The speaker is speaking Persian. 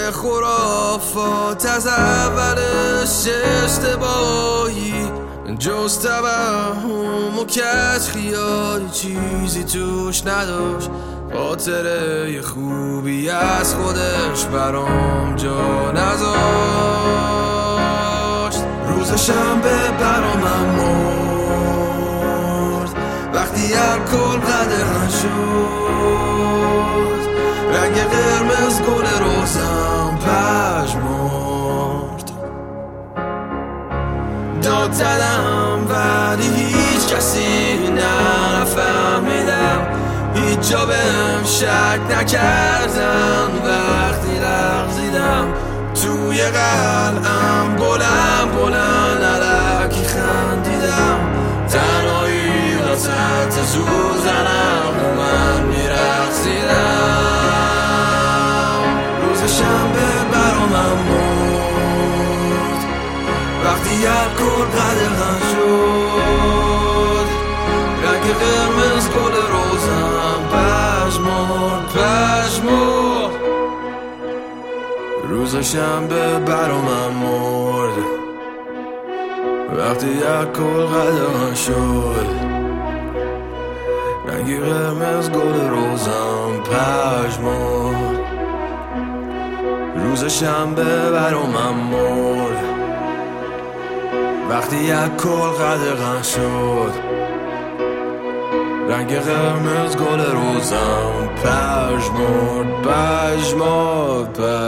خرافات از اولش اشتباهی، جز توهم و کج خیالی چیزی توش نداشت. خاطره خوبی از خودش برام جا نذاشت. روز شنبه برامم مرد وقتی الکل قدغن شد. رنگ قرمز گل روزم پژمرد. داد زدم ولی هیچ کسی نفهمیدم، هیچ جا بهم شک نکردن. وقتی لغزیدم توی قلعم بلند بلند علکی خندیدم. تنهایی وسط سوزنم و من میرقصیدم. روز شنبه برامم مرد وقتی الکل قدغن شد. رنگ قرمز گل روزم پژمرد. روز شنبه برامم مرد وقتی الکل قدغن شد. رنگ قرمز گل روزم پژمرد. روز شنبه برامم مرد وقتی الکل قدغن شد. رنگ قرمز گل روزم پژمرد.